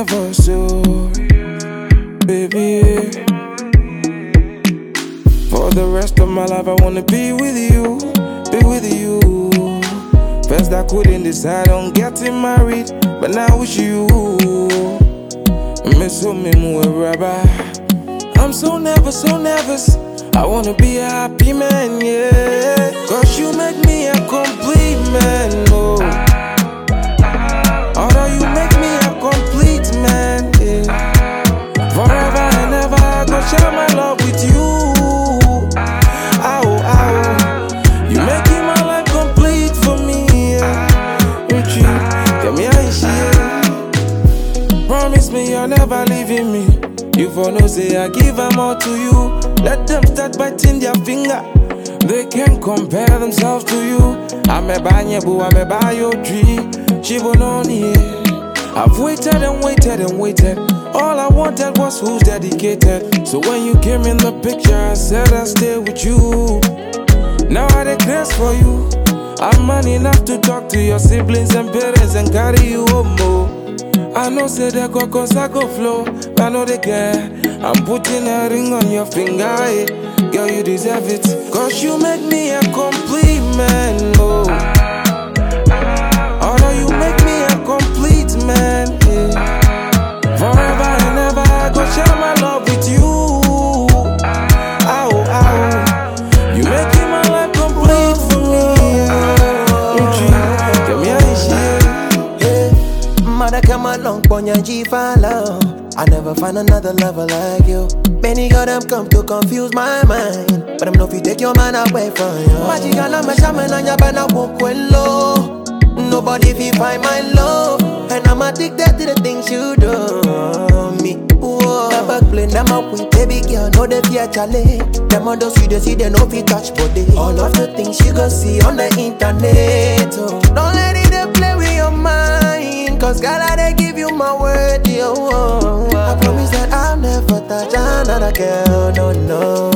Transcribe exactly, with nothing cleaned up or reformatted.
never, so baby. For the rest of my life, I wanna be with you, be with you. First I couldn't decide on getting married, but now with you. I'm so nervous, so nervous. I wanna be a happy man, yeah. Cause you make me a complete man, oh. Although you make me a complete man, yeah. Forever and ever I go share my love with you. Ow, ow. You making my life complete for me, yeah. With you, get me ice, yeah. Promise me you're never leaving me. You for no say I give them all to you. Let them start biting their finger. They can't compare themselves to you. I'm a banyabu, I'm a bio tree. She won't on here. I've waited and waited and waited. All I wanted was who's dedicated. So when you came in the picture, I said I'll stay with you. Now I declare for you. I'm man enough to talk to your siblings and parents and carry you home, oh. I know say they go cause I go flow. I know they care. I'm putting a ring on your finger, eh. Girl, you deserve it. Cause you make me a complete man, oh. Although you make me a complete man, yeah. Forever and ever I go share my love with you. Ow, ow. You making my life complete for me, yeah. Give me a shit. Mother come along, ponya G follow. I never find another lover like you. Many of them come to confuse my mind, but I'm no if you take your man away from you. Magical, I'm a shaman and you're gonna walk well low. Nobody fi find my love, and I'm addicted to the things you do me. Whoa, never play them up with baby girl, no they fear chale. Them others you they see they no fi touch body. All of the things you go see on the internet, oh. Don't let it they play with your mind, cause girl I they give you my word, yo. Oh, oh, oh. I promise that I'll never touch another girl, no, no.